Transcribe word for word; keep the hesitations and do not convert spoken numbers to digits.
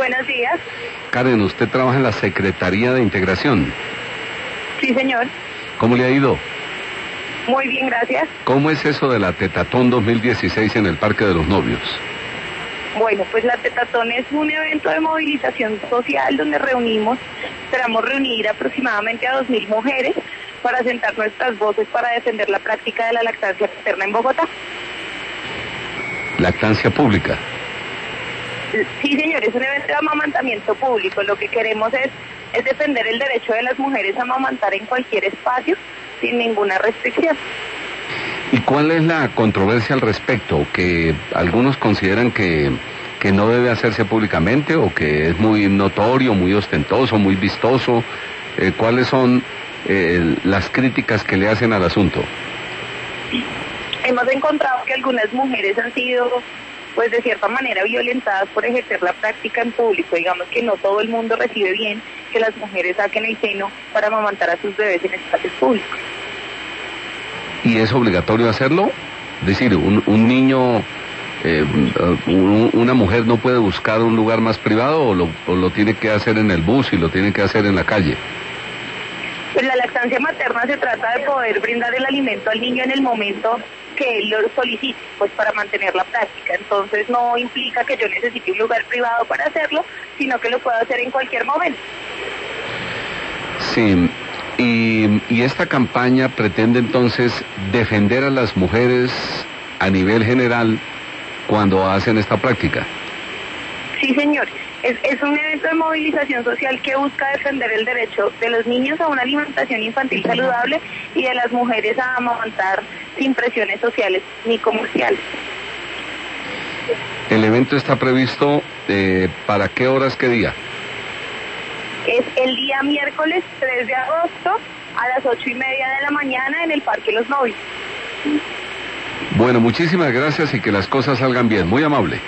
Buenos días. Karen, usted trabaja en la Secretaría de Integración. Sí, señor. ¿Cómo le ha ido? Muy bien, gracias. ¿Cómo es eso de la Tetatón dos mil dieciséis en el Parque de los Novios? Bueno, pues la Tetatón es un evento de movilización social donde reunimos, esperamos reunir aproximadamente a dos mil mujeres para sentar nuestras voces para defender la práctica de la lactancia materna en Bogotá. ¿Lactancia pública? Sí, señor, es un evento de amamantamiento público. Lo que queremos es, es defender el derecho de las mujeres a amamantar en cualquier espacio sin ninguna restricción. ¿Y cuál es la controversia al respecto? ¿Que algunos consideran que, que no debe hacerse públicamente o que es muy notorio, muy ostentoso, muy vistoso? Eh, ¿Cuáles son eh, las críticas que le hacen al asunto? Hemos encontrado que algunas mujeres han sido, pues de cierta manera, violentadas por ejercer la práctica en público. Digamos que no todo el mundo recibe bien que las mujeres saquen el seno para amamantar a sus bebés en espacios públicos. ¿Y es obligatorio hacerlo? Es decir, un, un niño, eh, un, una mujer no puede buscar un lugar más privado o lo, o lo tiene que hacer en el bus y lo tiene que hacer en la calle. Pues la lactancia materna se trata de poder brindar el alimento al niño en el momento que él lo solicite, pues para mantener la práctica. Entonces no implica que yo necesite un lugar privado para hacerlo, sino que lo puedo hacer en cualquier momento. Sí. Y, y esta campaña pretende entonces defender a las mujeres a nivel general cuando hacen esta práctica. Sí, señor. Es, es un evento de movilización social que busca defender el derecho de los niños a una alimentación infantil saludable y de las mujeres a amamantar sin presiones sociales ni comerciales. ¿El evento está previsto eh, para qué horas, qué día? Es el día miércoles tres de agosto a las ocho y media de la mañana en el Parque Los Novios. Bueno, muchísimas gracias y que las cosas salgan bien. Muy amable.